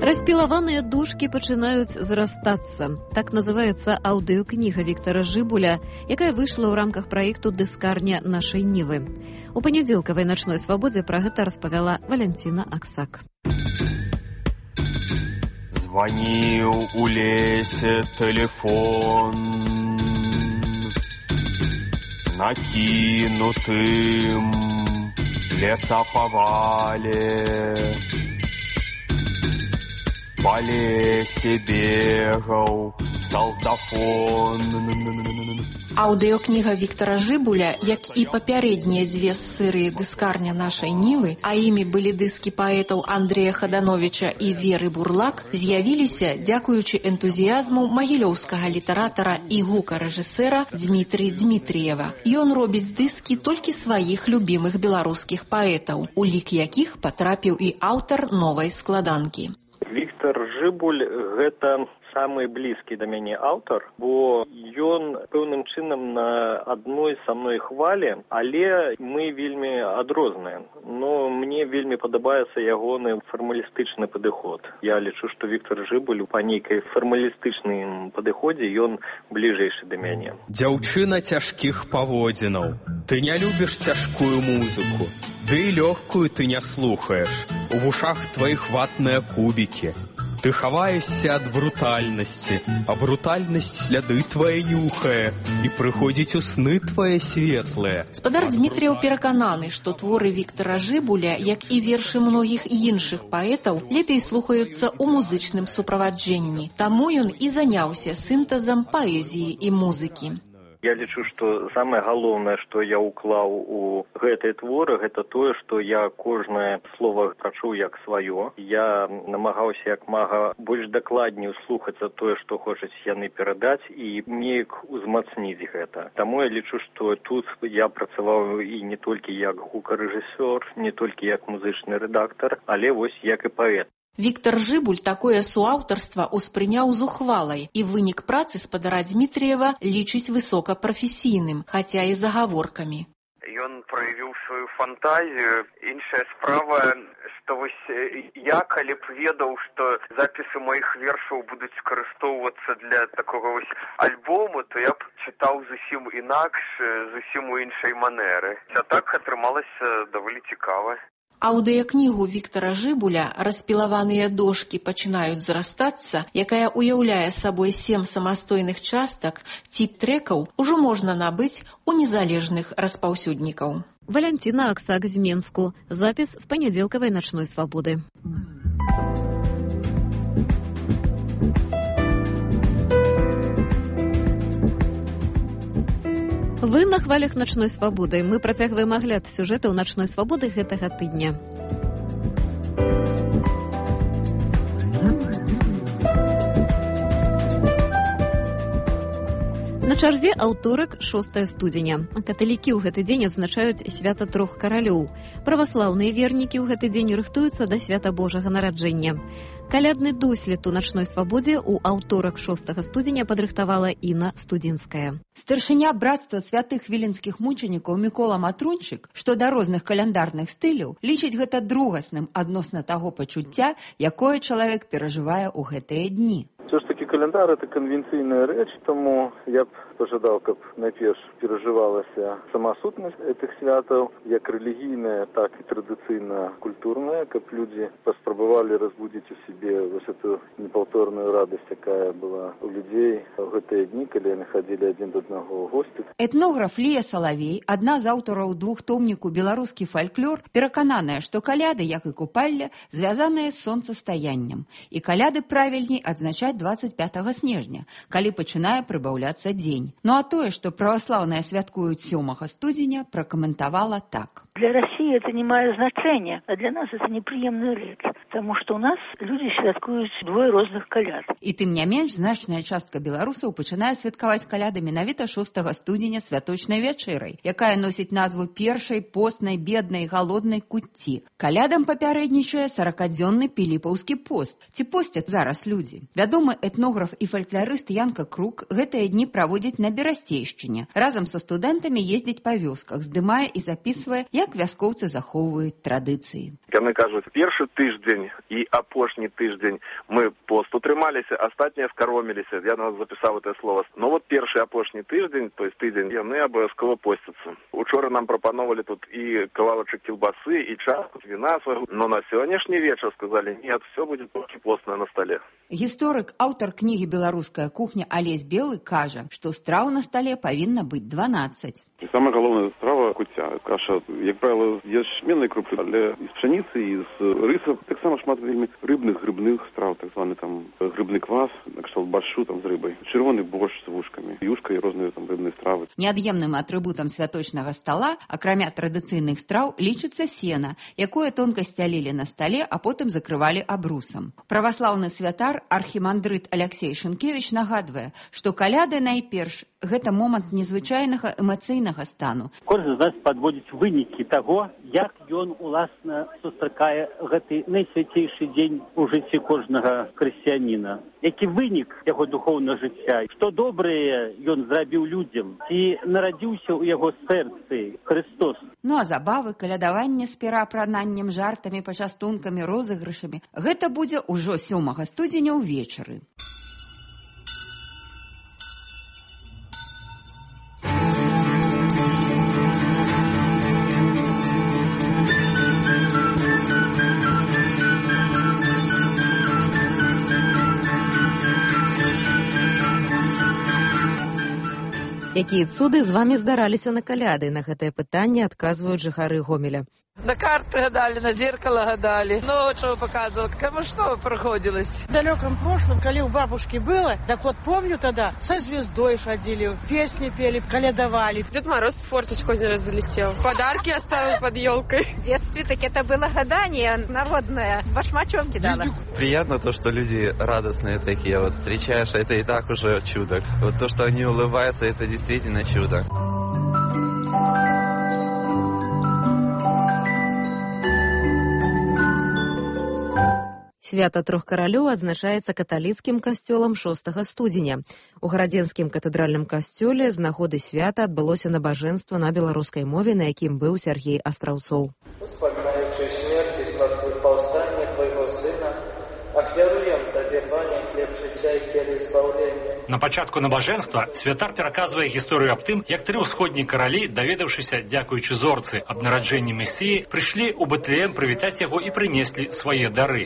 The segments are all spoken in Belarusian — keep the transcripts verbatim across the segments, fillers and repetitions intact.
Распілаваныя дошкі пачынаюць зрастацца. Так называецца аўдыёкніга Віктара Жыбуля, якая выйшла ў рамках праекту «Дыскарня нашай Нівы». У панядзелкавай начной свабодзе пра гэта распавяла Валянціна Аксак. Званіў у лесе тэлефон накінутым лесапавале. По лесе бегаў салдафон. Аўдыёкніга Віктара Жыбуля, як і папярэднія дзве серыі «Дыскарня нашай Нівы», а імі былі дыскі паэтаў Андрэя Хадановіча і Веры Бурлак, з'явіліся дзякуючы энтузіязму магілёўскага літаратара і гукарэжысэра Дмітрыя Дмітріева. Ён робіць дыскі толькі сваіх любімых беларускіх паэтаў, у лік якіх патрапіў і аўтар новай складанкі. Віктар Жыбуль – гэта самы блізкі да мяне аўтар, бо ён пэўным чынам на адной са мной хвалі, але мы вельмі адрозныя. Но мне вельмі падабаецца ягоны фармалістычны падыход. Я лічу, што Віктар Жыбуль па нейкай фармалістычным падыходзе ён бліжэйшы да мяне. Дзяўчына цяжкіх паводзінаў. Ты не любіш цяжкую музыку, ды і лёгкую ты не слухаеш. У вушах тваіх ватныя кубікі. Ты хаваешся ад брутальнасці, а брутальнасць сляды твае нюхае, і прыходзіць у сны твае светлыя. Спадар Дмітріеў перакананы, што творы Віктара Жыбуля, як і вершы многіх іншых паэтаў, лепей слухаюцца ў музычным суправаджэнні. Таму ён і заняўся сінтэзам паэзіі і музыкі. Я лічу, што самае галоўнае, што я ўклаў у гэтыя творы, гэта тое, што я кожнае слова прачуў як сваё. Я намагаўся як мага больш дакладней услухацца тое, што хочуць яны перадаць, і неяк узмацніць гэта. Таму я лічу, што тут я працаваў і не толькі як гукарэжысёр, не толькі як музычны рэдактар, але вось як і паэт. Віктар Жыбуль такое суаўтарства ўспрыняў з ухвалай, і вынік працы спадара Дмітріева лічыць высокапрафесійным, хаця і з агаворкамі. Ён праявіў сваю фантазію. Іншая справа, што вось я, калі б ведаў, што запісы маіх вершаў будуць скарыстоўвацца для такога вось альбому, то я б чытаў зусім інакш, зусім у іншай манеры. А так атрымалася даволі цікава. Аўдыёкнігу Віктара Жыбуля «Распілаваныя дошкі пачынаюць зрастацца», якая ўяўляе сабой сем самастойных частак, тип трэкаў, ужо можна набыць у незалежных распаўсюднікаў. Валянціна Аксак з Менску. Запіс з панядзелкавай начной свабоды. Вы на хвалях начной свабоды. Мы працягваем агляд сюжэтаў начной свабоды гэтага тыдня. На чарзе аўторак, шостае студзеня. Каталікі ў гэты дзень адзначаюць свята трох каралёў. Праваслаўныя вернікі ў гэты дзень рыхтуюцца да свята Божага нараджэння. Калядны дослед у начной свабодзе ў аўторак шостага студзеня падрыхтавала Інна Студзінская. Старшыня брацтва святых віленскіх мучанікаў Мікола Матрунчык, што да розных каляндарных стыляў, лічыць гэта другасным адносна таго пачуцця, якое чалавек перажывае ў гэтыя дні. Все ж таки календар – это конвенційная рэч, тому я б пожадаў, каб найперш перажывалася сама сутнасць этих святаў, як рэлігійная, так і традыцыйна-культурная, каб людзі паспрабавалі разбудзіць у себе вось эту непаўторную радасць, якая была у людзей у гэтыя дні, калі яны хадзілі адзін да аднаго ў госці. Этнограф Лія Салавей, адна з аўтараў двухтомніку «Беларускі фальклор», перакананая, што каляды, як і купалля, звязаныя з сонцастаяннем. І каляды правільней адзначаць двадцать пятага снежня, калі пачынае прыбаўляцца дзень. Ну а тое, што праваслаўныя святкуюць сёмага студзеня, пракаментавала так. Для России это не мае значения, а для нас это неприемная рэч, потому что у нас люди святкуюць двое розных каляд. І тым не менш, значная частка беларусаў пачынае святкаваць каляды менавіта шостага студзеня святочнай вячэрай, якая носіць назву першай постнай, беднай, галоднай куцці. Калядам папярэднічае саракадзённы піліпаўскі пост. Ці посцяць зараз людзі? Вядомы этнограф і фалькларыст Янка Крук гэтыя дні праводзіць на Берасцейшчыне. Разам са студэнтамі ездзіць па вёсках, здымае і запісвае, як як вяскоўцы захоўваюць традыцыі. Яны кажуць, першы тыждзень і апошні тыждзень мы посту трымаліся, астатнія скароміліся. Я на вас запісаў это слово. Но вот першы апошні тыждзень, то есть тыдзень, яны абавязкова посцяцца. Учора нам прапановалі тут і кавалачак кілбасы, і чашку віна свайго, но на сённяшні вечар сказалі, нет, все будет толькі постное на столе. Гісторык, аўтар кнігі «Беларуская кухня» Алесь Белы кажа, што страў на стале павінна быць дванаццаць. Самая галоўная страва куця. Каша, як правіла, з ячменнай крупы, але і з пшаніцы, і з рыса. Таксама шмат вельмі рыбных, грыбных страў, так званы там грыбны квас, накшталт баршу там з рыбай, чырвоны борщ з вушкамі, юшка і розныя там рыбныя стравы. Неад'емным атрыбутам святочнага стала, акрамя традыцыйных страў, лічыцца сена, якое тонка сцялілі на стале, а потым закрывалі абрусам. Праваслаўны святар архімандрыт Аляксей Шынкевіч нагадвае, што каляды найперш гэта момант незвычайнага эмацыйнага стану. Кожны з нас падводзіць вынікі таго, як ён уласна сустракае гэты найсвяцейшы дзень у жыцці кожнага хрысціяніна. Які вынік яго духоўнага жыцця, што добрае ён зрабіў людзям, ці нарадзіўся ў яго сэрцы Христос. Ну а забавы, калядаванне з пераапрананнем, жартамі, пачастункамі, розыгрышамі – гэта будзе ўжо сёмага студзеня ўвечары. Якія цуды з вамі здараліся на каляды? На гэтае пытанне адказваюць жыхары Гомеля. На карты гадали, на зеркало гадали. Ну, что показывал, кому что приходилось. В далеком прошлом, когда у бабушки было, так вот помню тогда, со звездой ходили, песни пели, колядовали. Дед Мороз в форточку один раз залетел. Подарки оставил под елкой. В детстве так это было гадание народное. Башмачом кидала. Приятно то, что люди радостные такие. Вот встречаешь, это и так уже чудо. Вот то, что они улыбаются, это действительно чудо. Свята трох каралёў адзначаецца каталіцкім касцёлам шостага студзеня. У гарадзенскім катэдральным касцёле з нагоды свята адбылося набажэнства на беларускай мове, на якім быў Сяргей Астраўцоў. Успамінаючы смерць і змартwychwstanie твайго сына, ахвяруем табе, Пане, хлеб жыцця і келіх збаўлення. На пачатку набажэнства святар пераказвае гісторыю аб тым, як тры ўсходнія каралі, даведаўшыся, дзякуючы зорцы аб нараджэнні Месіі, прыйшлі ў Бэтлеем прывітаць яго і прынеслі свае дары.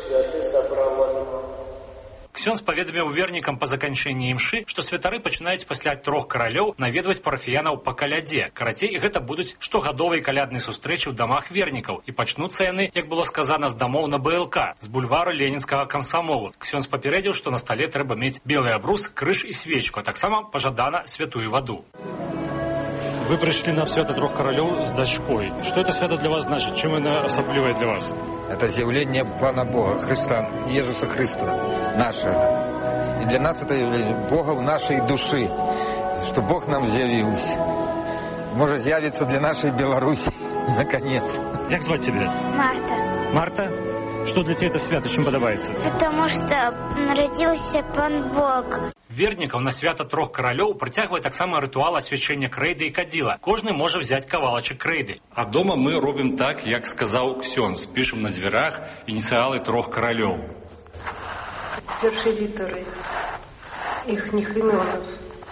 Ксёндз паведаміў вернікам па заканчэнні імшы, што святары пачынаюць пасля трох каралёў наведваць парафіянаў па калядзе. Карацей, гэта будуць штогадовыя калядныя сустрэчы ў дамах вернікаў, і пачнуцца яны, як было сказана, з дамоў на БЛК, з бульвару ленінскага камсамолу. Ксёндз папярэдзіў, што на стале трэба мець белы абрус, крыж і свечку, а таксама пажадана святую ваду. Вы пришли на свято трех королев с дочкой. Что это свято для вас значит? Чем оно особливое для вас? Это явление Пана Бога, Христа, Иисуса Христа, нашего. И для нас это явление Бога в нашей души, что Бог нам явился. Может явиться для нашей Беларуси, наконец. Как звать тебя? Марта. Марта? Что для тебя это свято, чем подобается? Потому что народился Пан Бог. Вернікаў на свята трох каралёў прыцягвае таксама рытуал асвячэння крэйды і кадзіла. Кожны можа взяць кавалачак крэйды. А дома мы робім так, як сказаў Ксёндз. Пішам на дзвярах ініцыялы трох каралёў. Першыя літары іхніх імёнаў.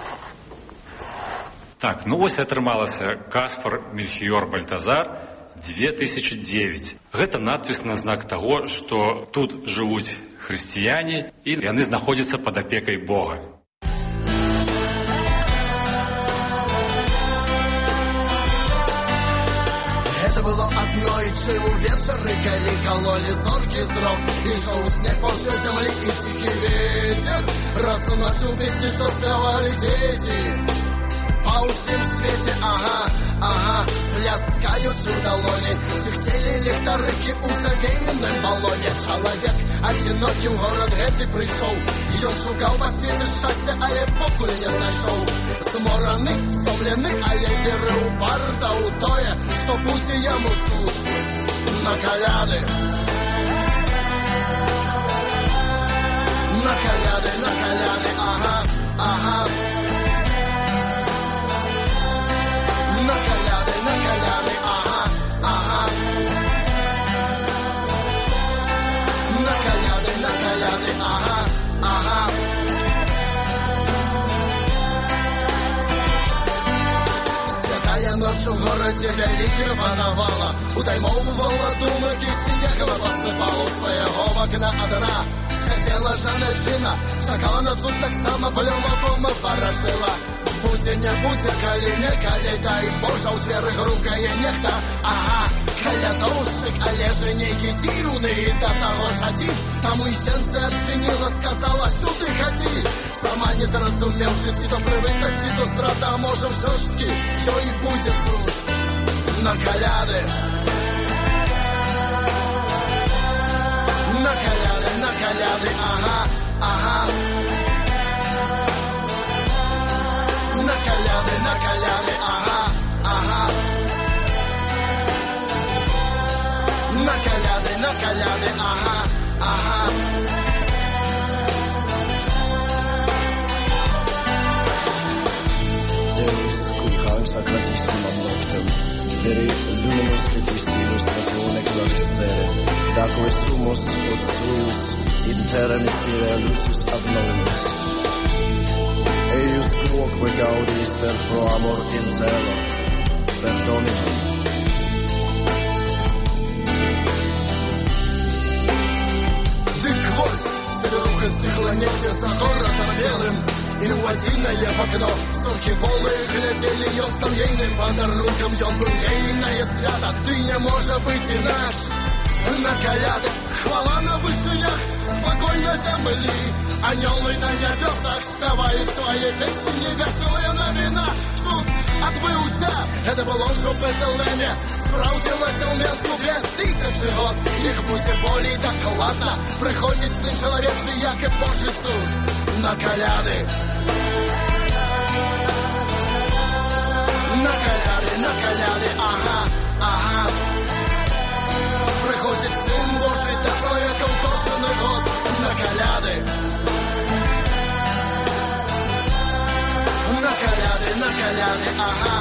Так, ну вось атрымалася Каспар Мельхіёр Бальтазар две тысячи девять. Гэта надпіс на знак таго, што тут жывуць хрысціяне і яны знаходзяцца пад апекай Бога. Это было аднойчы увечары, калі калолі зоркі зрок, ішоў снег па ўсёй зямлі і ціхі вецер разносіў песні, што спявалі дзеці. Па ўсім свеце, ага, ага, пляскаючы ў далоні, сыхцелі ліхтарыкі ў завеяным балоне. Чалавек адзінокі ў горад гэты прыйшоў, ён шукаў па свеце шчасця, але покуль не знайшоў. Змораны, стомлены, але веры упарта ў тое, што будзе яму цуд на каляды. На каляды, на каляды, ага, ага. На каляды, на каляды, ага, у городе вялікі панавала, утаймоўвала думак і снегам пасыпала ў свайго вакна адна. Сядзела жанчына, чакала на цуд, таксама плёмавом варашыла. Будзе не будзе, калі не калі, дай Божа, ў дзверы грукае нехта. Ага, калядоўшчык, але же нейкі дзіўны, і да таго ж адзін. Таму і сенце адчыніла, сказала, сюды хадзі. Сама не зразумеўшы, ці то прывык, ці то страта, можа ўсё ж такі ёй будзе цуд на каляды. На каляды, на каляды, ага, ага. На каляды, на каляды, ага, ага. На каляды, на каляды, ага, ага. Deus, cui calza gratissima noctem, veri luminus Christi illustratione clarissere, daque sumus ut suius in terra mysteria lucis abnovimus. Eius quoque gaudis per pro amor in cielo, perdonitum. Диквось, северуха стихла негде за городом белым, и уводиное в окно, сорки волые глядели, ён стал ейным подарунком, ён был ейное свято, ты не можешь быть инаш. На каляды, хвала на вышинях, спокойно земли, анёлы на небесах спевают свои песни, веселые новина, суд отбылся, это было уже в Бетлеме, справдилось у Менску две тысячи год, их будет более докладно, приходит сын человечий, як и Божий суд, на каляды. На каляды, на каляды, ага, ага. Приходит Сын Божий, да человеком кошеный год на каляды. На каляды, на каляды, ага.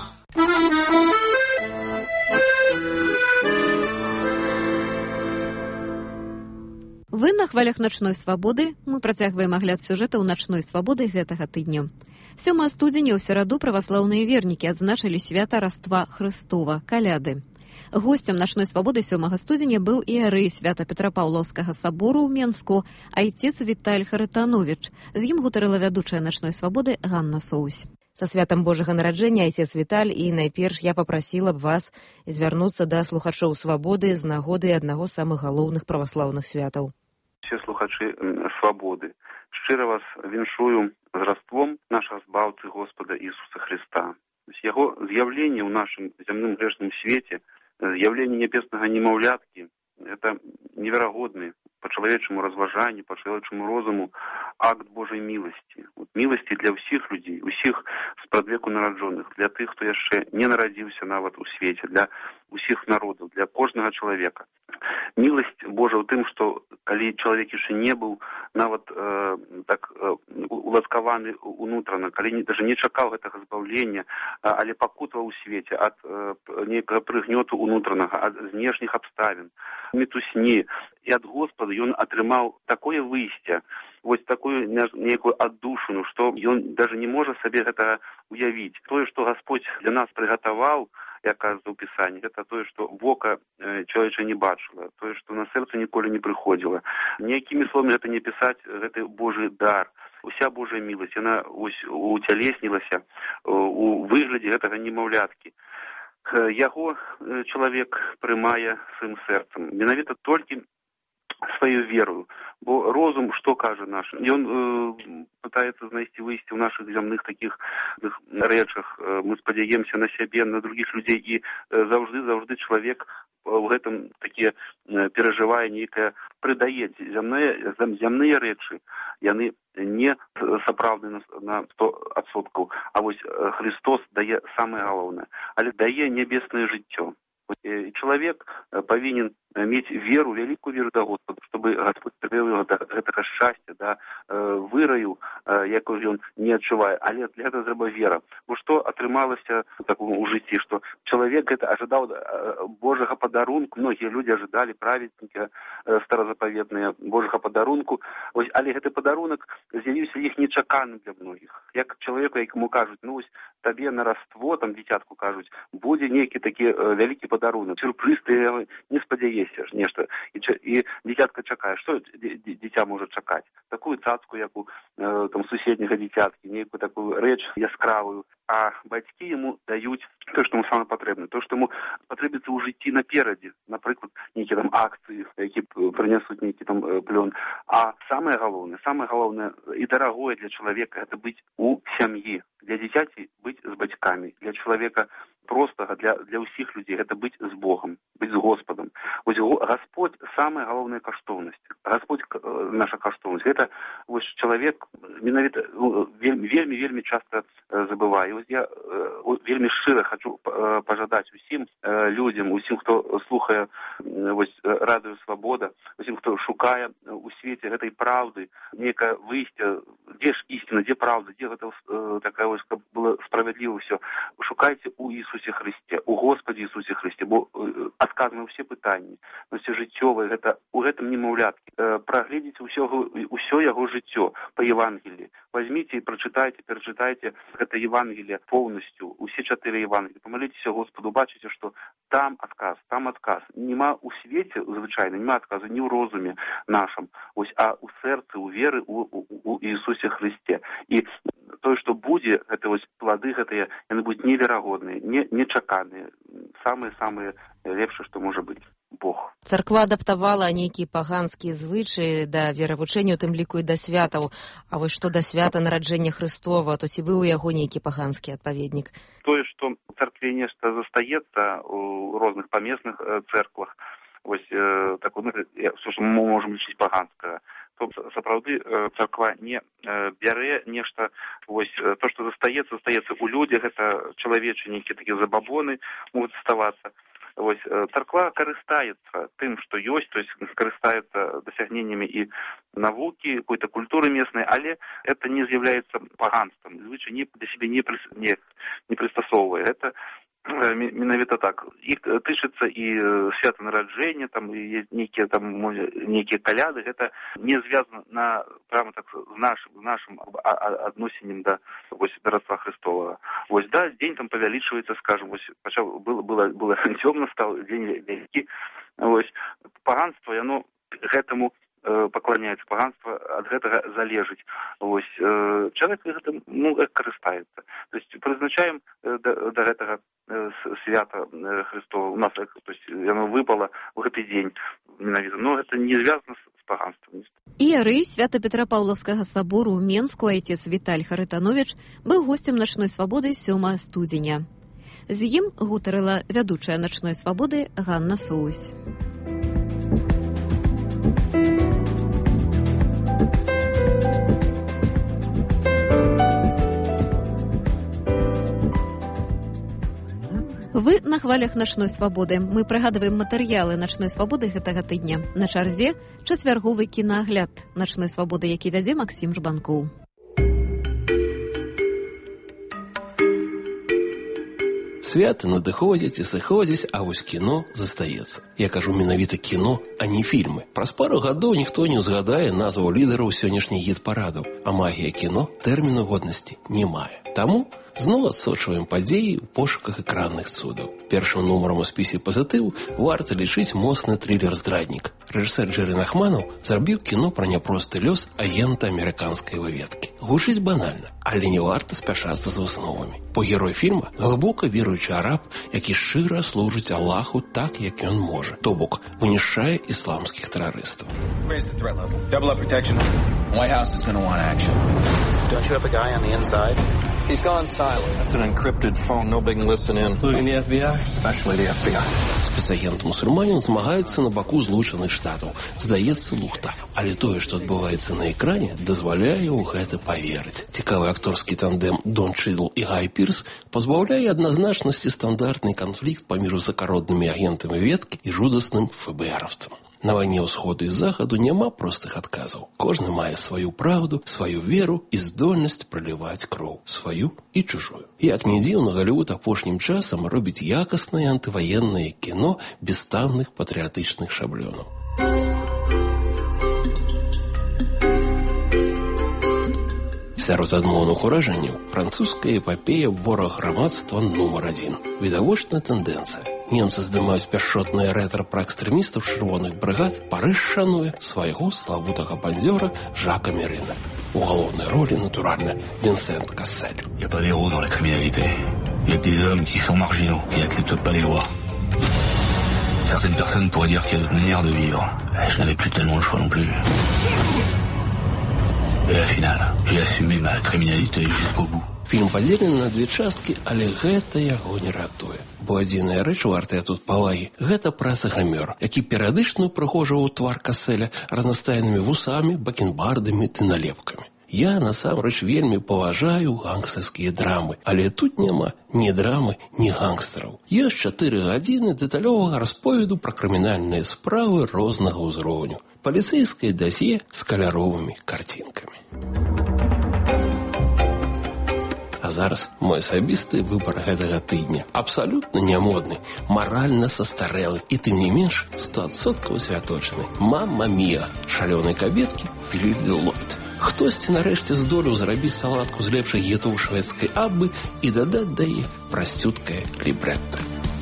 Вы на хвалях начной свабоды. Мы працягваем агляд сюжэтаў начной свабоды гэтага тыдню. сёмага студзеня ў сераду праваслаўныя вернікі адзначылі свята Раства Хрыстова, каляды. Гостем начной свабоды сёмага студзеня быў іерэй Свята-Петрапаўлаўскага сабору ў Менску, айцец Віталь Харытановіч. З ім гутарыла вядучая начной свабоды Ганна Соусь. Са святам Божага нараджэння, айцец Віталь, і найперш я папрасіла б вас звярнуцца да слухачоў свабоды з нагоды аднаго з самых галоўных праваслаўных святаў. Все слухачы свабоды, шчыра вас віншую з раством нашага збаўцы Господа Ісуса Христа. Яго з'яўленне ў нашым зямным грэшным свеце, з'яўленне небеснага немаўляткі, это неверагодны по чалавечаму разважанню, по чалавечаму розуму акт Божай міласці. Вот, міласці для ўсіх людзей, усіх спрадвеку нараджоных, для тых, хто яшчэ не нарадзіўся нават у свеце, для усіх народаў, для кожнага чалавека. Міласць Божа ў тым, што калі чалавек яшчэ не быў нават э, так э, уласкаваны унутрана, калі не, даже не чакаў гэтага збаўлення, а, але пакутаваў у свеце ад э, нейкага прыгнёту унутранага, ад знешніх абставін, мітусні, і ад Господа ён атрымаў такое выйсце, вось такую нейкую аддушыну, што ён даже не можа сабе гэтага уявіць. Тое, што Господь для нас прыгатаваў, як кажа ў Пісанні, гэта тое, што вока чалавеча не бачыла, тое, што на сэрца ніколі не прыходзіла. Ніякімі словамі гэта не пісаць, гэта Божий дар. Уся Божая міласць, яна ось уцялеснілася у выглядзе гэтага немаўляткі. Яго чалавек прымае сваім сэрцам. Менавіта толькі сваю веру. Бо розум, што кажа наш? Ён э, пытаецца знайсці выйсце ў нашых зямных такіх рэчах. Мы спадзяемся на сябе, на другіх людзей, і заўжды-заўжды чалавек у гэтым такі перажывае нейкае, прыдае зямныя, зямныя рэчы. Яны не сапраўдны на сто адсоткаў, а вось Христос дае самае галоўнае, але дае небеснае жыццё. И человек повинен иметь веру, великую веру до Господа, чтобы Господь привел его до этого счастья, до выраю, якую ён не адчувае, але для гэтага трэба вера. Бо што атрымалася такому ў жыцці, што чалавек гэта ажадаў Божага падарунку, многія людзі ажадалі праведнікі старазапаветныя Божага падарунку, ось, але гэты падарунак з'явіўся іх нечаканым для многіх. Як чалавеку, якому кажуць, ну ось табе на раство, там дзіцятку кажуць, будзе нейкі такі вялікі падарунак, сюрпрыз, ты не спадзяешся ж нешта. І, і дзіцятка чакае, што дзіця можа чакаць? Такую цацку, як у э, там суседняга дзіцяткі, нейкую такую рэч яскравую. А бацькі яму даюць то, што яму самае патрэбна, то, што яму патрэбіцца ў жыцці наперадзе, напрыклад, нейкія там акцыі, які прынясуць нейкі там плён. А самае галоўнае, самае галоўнае і дарагое для чалавека гэта быць у сям'і, для дзіцяці быць з бацькамі, для чалавека простага, для, для ўсіх людзей гэта быць з Богам, быць з Господам. Вось Господь самая галоўная каштоўнасць. Господь наша каштоўнасць. Гэта вось чалавек менавіта вельмі вельмі вельмі часта забывае. Вось я вельмі шчыра хочу пажадаць усім людзям, усім, хто слухае вось радыё Свабода, усім, хто шукае у свеце гэтай праўды, некае выйсце, дзе ж істына, дзе праўда, дзе гэта такая вось, каб было справядліва ўсё. Шукайце у Ісусе Христе, у Господе Ісусе Христе, бо адказаны ўсе пытанні, ўсе жыццёвыя, гэта у гэтым немаўляткі. Прагледзіце ўсё, ўсё яго жыццё па Евангеліі. Возьмите і прачытайце, перачытайце гэта Евангелие полностью, усе чатыры Евангелия. Помолитесь Господу, бачите, что там отказ, там отказ. Нема у свете, звычайно, нема отказа ни в розуме нашем, ось, а у сердце, у веры, у, у, у Иисусе Христе. И то, что будет, это ось плоды, это они будут невероятные, не, нечаканные, самые-самые лепшие, что может быть. Бог. Царква адаптавала нейкія паганскія звычаі да веравучэння, у тым ліку і да святаў. А вось што да свята нараджэння Христова, то ці быў у яго нейкі паганскі адпаведнік? Тое, што ў царкве нешта застаецца у розных памесных цэрквах, вось так, што мы можам лічыць паганскае, то сапраўды царква не бярэ нешта, вось то, што застаецца, застаецца у людзях, гэта чалавечыя нейкія такія забабоны могуць заставацца. Вось, царква карыстаецца тым, што ёсць, то есть карыстаецца дасягненнями і навукі, какой-то культуры местной, але это не з'яўляецца паганством, звычай не для себе не, не, не пристасоўвае. Это менавіта так. Іх тычыцца і свята нараджэння, там і нейкія там нейкія каляды, гэта не звязана на прямо так з нашим, з нашим адносіннем да вось да Рождества Христовага. Вось да, дзень там павялічваецца, скажем, вось пачаў было было было цёмна, стал дзень вялікі. Вось паганство, яно гэтаму пакланяецца, паганство ад гэтага залежыць. Вось чалавек гэтым ну карыстаецца. То есть прызначаем да, да гэтага свята Христова. У нас то есть яно выпало в гэты дзень менавіта. Но гэта не звязана з паганством. Іерэй Свята-Петропаўлаўскага сабору ў Менску айцец Віталь Харытановіч быў госцем начной свабоды сёмага студзеня. З ім гутарыла вядучая начной свабоды Ганна Соусь. Вы на хвалях начной свабоды. Мы прыгадваем матэрыялы начной свабоды гэтага тыдня. На чарзе чацвярговы кінаагляд начной свабоды, які вядзе Максім Жбанкоў. Святы надыходзяць і сыходзяць, а вось кіно застаецца. Я кажу менавіта кіно, а не фільмы. Праз пару гадоў ніхто не ўзгадае назваў лідараў сённяшніх гіт-парадаў, а магія кіно тэрміну годнасці не мае. Таму зноў адсочваем падзеі ў пошуках экранных цудаў. Першым нумарам у спісе пазітыву варта лічыць моцны трылер-здраднік. Рэжысэр Джэры Нахманаў зрабіў кіно пра няпросты лёс агента амерыканскай выведкі. Гучыць банальна, але не варта спяшацца з высновамі. Бо герой фільма – глыбока веруючы араб, які шчыра служыць Аллаху так, як ён можа. То бок, вынішчае ісламскіх тэрарыстаў. Raise the threat level. Double up protection. White House is going to want action. Don't you have a guy on the inside? He's gone silent. That's an encrypted phone. Nobody can listen in. Including the эф би ай? Especially the эф би ай. Спецагент-мусульманін змагаецца на баку Злучаных Штатаў. Здаецца, лухта. Але тое, што адбываецца на экране, дазваляе ў гэта паверыць. Цікавы акторскі тандем Дон Чидл і Гай Пірс пазбаўляе адназначнасці стандартны канфлікт паміж закароднымі агентамі ведкі і жудасным эф бэ эровцам. На вайне ўсходу і захаду няма простых адказаў. Кожны мае сваю праўду, сваю веру і здольнасць праліваць кроў, сваю і чужую. Як не дзіўна, Галівуд апошнім часам робіць якаснае антываеннае кіно без танных патрыятычных шаблёнаў. Сярод адмоўных уражанняў французская эпапея «Вораг грамадства» нумар адзін. Відавочная тэндэнцыя. Немцы здымаюць пяшчотнае рэтра пра экстрэмістаў чырвоных брыгад, Парыж шануе свайго славутага бандзёра Жака Мерына. У галоўнай ролі, натуральна, Винсент Кассель. Il n'y a pas d'héros dans la criminalité. Il y a que des hommes qui sont marginaux et n'acceptent pas les lois. Certaines personnes pourraient dire qu'il y a d'autres manières de vivre. Je n'avais plus tellement le choix non plus. Et à la finale, j'ai assumé ma criminalité jusqu'au bout. Фільм падзелены на две часткі, але гэта яго не ратуе. Бо адзіная рэч, вартая тут павагі, гэта праца грымёра, які перыядычна прыгожваў твар Касселя разнастайнымі вусамі, бакенбардамі ды налепкамі. Я, насамрэч, вельмі паважаю гангстарскія драмы, але тут няма ні драмы, ні гангстараў. Ёсць чатыры гадзіны дэталёвага расповеду пра крымінальныя справы рознага ўзроўню. Паліцэйскае дасье з каляровымі карцінкамі. А зараз мой асабісты выбар гэтага тыдня. Абсалютна нямодны, маральна састарэлы і, тым не менш, сто адсоткаў святочны. «Мамма мія» шалёнай кабеткі Філіп Делойт. Хтосьці нарэшце здолеў зрабіць салатку з лепшых гітоў шведскай аббы і дадаць да яе прасцюткае лібрэтта.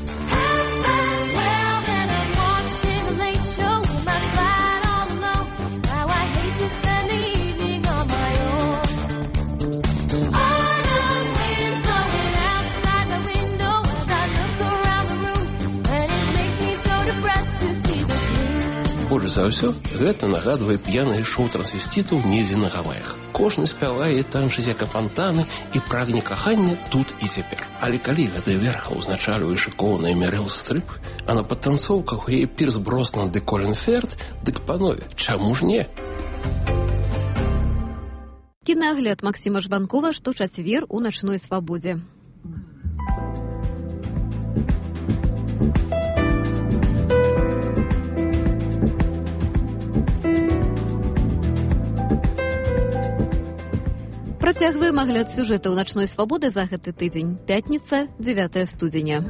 Больш за ўсё, гэта нагадвае п'янае шоу трансвестітаў недзе на Гаваях. Кожны спявае і танчыць як апантаны і прагне кахання тут і цяпер. Але калі гэты верха ўзначальвае шыкоўная Мерыл Стрып, а на падтанцоўках у яе Пірс Броснан ды Колін Ферт, дык, панове, чаму ж не? Кінагляд Максіма Жбанкова шточацвер у начной свабодзе. Працягваем агляд сюжэта ў начной свабоды за гэты тыдзень. Пятніца, дзевятае студзеня.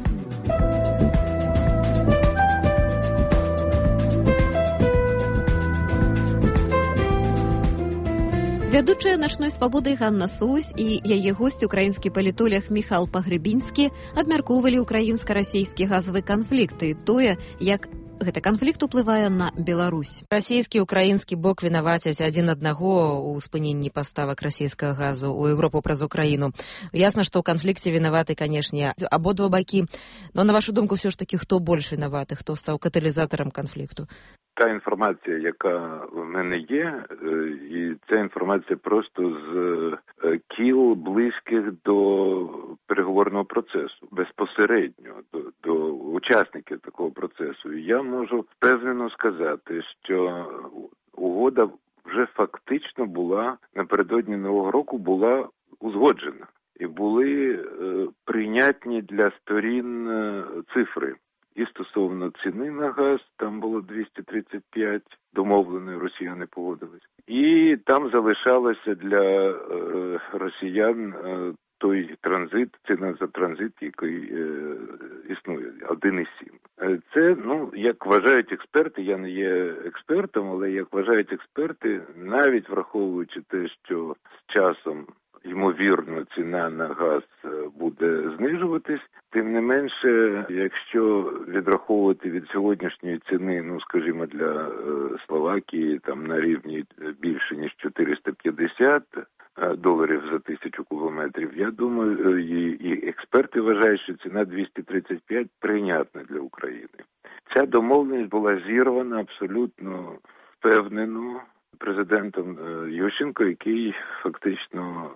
Вядучая начной свабоды Ганна Соусь і яе госць, украінскі палітолог Міхал Пагрэбінскі, абмяркоўвалі ўкраінска-расійскі газавы канфлікт і тое, як гэты канфлікт уплывае на Беларусь. Расійскі і украінскі бок вінавацяць адзін аднаго ў спыненні паставак расійскага газу ў Еўропу праз Украіну. Ясна, што ў канфлікце вінаваты, канешне, абодва бакі. Но, на вашу думку, все ж таки, хто больш вінаваты, хто стаў каталізатарам канфлікту? Та інформація, яка в мене є, і ця інформація просто з кіл близьких до переговорного процесу, безпосередньо до, до учасників такого процесу. І я можу впевнено сказати, що угода вже фактично була, напередодні Нового року була узгоджена. І були е, прийнятні для сторін е, цифри. І стосовно ціни на газ, там було двісті тридцять п'ять, домовленої, росіяни погодились. І там залишалося для е, росіян е, той транзит, ціна за транзит, який е, існує, один і сім. Е, це, ну, як вважають експерти, я не є експертом, але як вважають експерти, навіть враховуючи те, що з часом ймовірно, ціна на газ буде знижуватись. Тим не менше, якщо відраховувати від сьогоднішньої ціни, ну, скажімо, для Словакії там на рівні більше, ніж чотириста п'ятдесят доларів за тисячу кубометрів, я думаю, і, і експерти вважають, що ціна двісті тридцять п'ять прийнятна для України. Ця домовленість була зірвана абсолютно впевнено президентом Ющенко, який фактично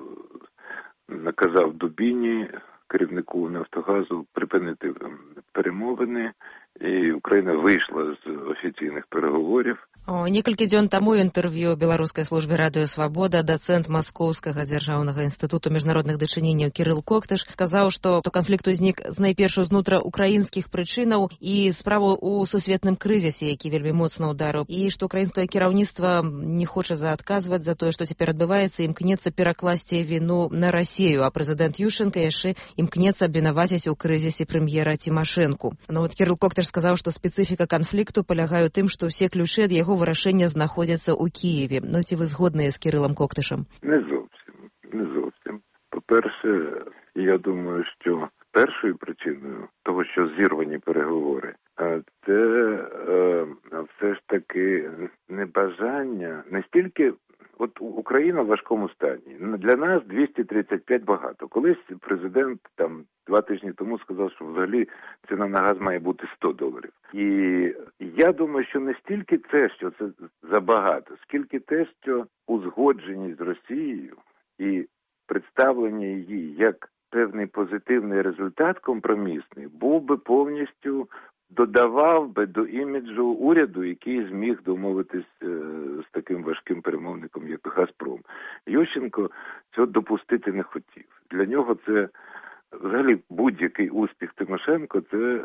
наказав Дубіні, керівнику Нафтогазу, припинити перемовини, і Україна вийшла з офіційних переговорів. Некалькі дзён таму інтэрв'ю беларускай службе радыё «Свабода» дацэнт Маскоўскага дзяржаўнага інстытуту міжнародных дачыненняў Кірыл Коктыш казаў, што канфлікт узнік найперш знутра украінскіх прычынаў і справу ў сусветным крызісе, які вельмі моцна ўдарыў, і што украінскае кіраўніцтва не хоча заадказваць за тое, што цяпер адбываецца, імкнецца перакласці віну на Расію, а прэзідэнт Ющенка яшчэ імкнецца абвінаваціць у крызісе прэм'ера Цімашэнку. Ну, от Кірыл Коктыш сказаў, што спецыфіка канфлікту палягае ў тым, што ўсе ключы ад яго вырашэння знаходзяцца ў Києві. Ну, ці ви згодні з Кирилом Коктишем? Не зовсім. Не зовсім. По-перше, я думаю, що першою причиною того, що зірвані переговори, це е, все ж таки небажання, не стільки. От Україна в важкому стані. Для нас двісті тридцять п'ять багато. Колись президент там два тижні тому сказав, що взагалі ціна на газ має бути сто доларів. І я думаю, що не стільки це, що це забагато, скільки те, що узгодженість з Росією і представлення її як певний позитивний результат компромісний був би повністю додавав би до іміджу уряду, який зміг домовитись е, з таким важким перемовником, як Газпром. Ющенко цього допустити не хотів. Для нього це, взагалі, будь-який успіх Тимошенко, це е,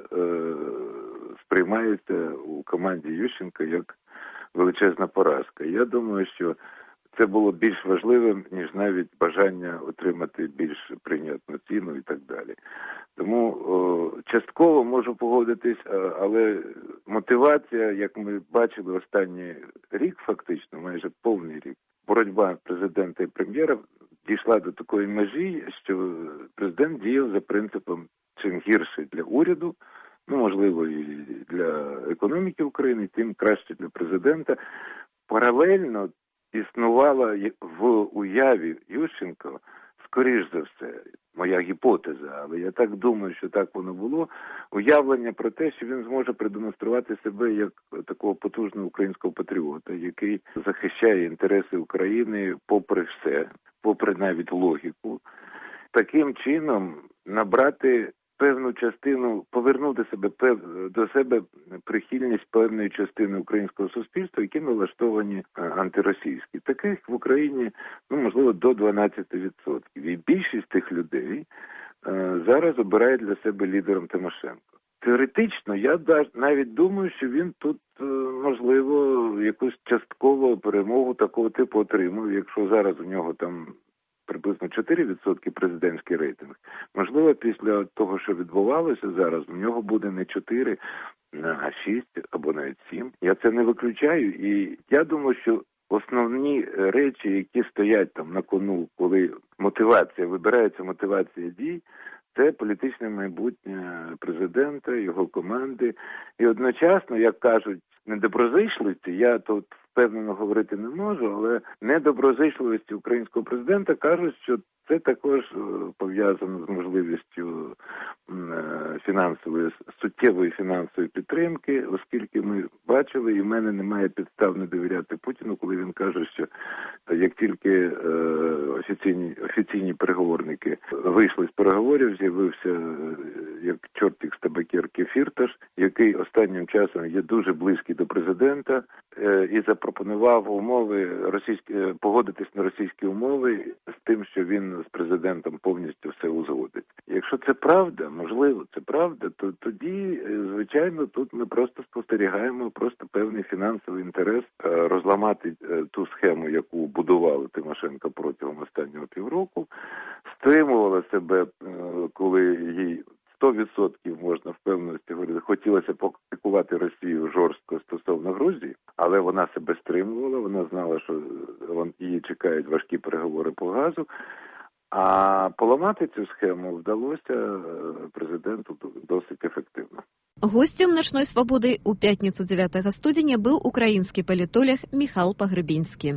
сприймається у команді Ющенка як величезна поразка. Я думаю, що це було більш важливим, ніж навіть бажання отримати більш прийнятну ціну і так далі. Тому о, частково можу погодитись, але мотивація, як ми бачили останній рік, фактично, майже повний рік, боротьба президента і прем'єра дійшла до такої межі, що президент діяв за принципом чим гірше для уряду, ну, можливо, і для економіки України, тим краще для президента. Паралельно існувала в уяві Ющенко, скоріш за все, моя гіпотеза, але я так думаю, що так воно було, уявлення про те, що він зможе продемонструвати себе як такого потужного українського патріота, який захищає інтереси України попри все, попри навіть логіку. Таким чином набрати певну частину, повернути себе пев, до себе прихильність певної частини українського суспільства, які налаштовані антиросійські. Таких в Україні, ну, можливо, до дванадцять відсотків. І більшість тих людей е, зараз обирає для себе лідером Тимошенко. Теоретично, я навіть думаю, що він тут, е, можливо, якусь часткову перемогу такого типу отримав, якщо зараз у нього там приблизно чотири відсотки президентський рейтинг. Можливо, після того, що відбувалося зараз, у нього буде не чотири, а шість або навіть сім. Я це не виключаю, і я думаю, що основні речі, які стоять там на кону, коли мотивація, вибирається мотивація дій, це політичне майбутнє президента, його команди. І одночасно, як кажуть, недоброзичливості, я тут впевнено говорити не можу, але недоброзичливості українського президента кажуть, що це також пов'язано з можливістю фінансової, суттєвої фінансової підтримки, оскільки ми бачили, і в мене немає підстав не довіряти Путіну, коли він каже, що як тільки офіційні, офіційні переговорники вийшли з переговорів, з'явився як чортик з табакерки Фірташ, який останнім часом є дуже близький до президента і запропонував умови російські, погодитись на російські умови з тим, що він з президентом повністю все узгодить. Якщо це правда, можливо, це правда, то тоді, звичайно, тут ми просто спостерігаємо просто певний фінансовий інтерес розламати ту схему, яку будували Тимошенко протягом останнього півроку, стримувала себе, коли їй сто відсотків можна впевненості говорити, хотілося покритикувати Росію жорстко стосовно Грузії, але вона себе стримувала, вона знала, що її чекають важкі переговори по газу, а поламати цю схему вдалося президенту досить ефективно. Гостем «Ночной свободы» у пятницу девятого студня был украинский политолог Михал Погребинский.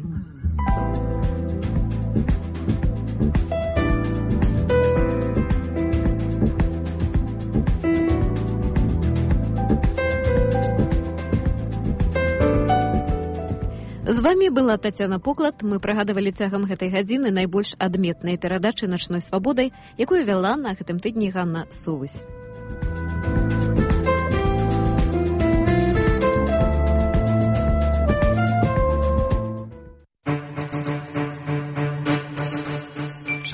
З вами была Тацяна Поклад. Мы прыгадывалі цягам гэтай гадзіны найбольш адметныя перадачы «Ночной свободай», якую вяла на гэтым тыдні Ганна Сувась.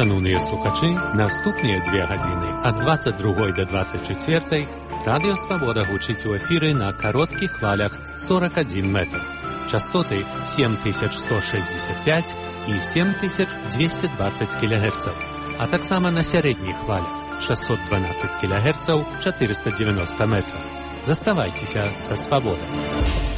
Шановныя слухачы, наступныя две гадзіны ад двадцать другой до двадцать четвертой Радио Свобода гучыць у эфіры на кароткіх хвалях сорок один метр. Частоты семь тысяч сто шестьдесят пять и семь тысяч двести двадцать килогерцев, а таксама на сярэдніх хвалях шестьсот двенадцать килогерцев, четыреста девяносто метров. Заставайтеся со Свободой.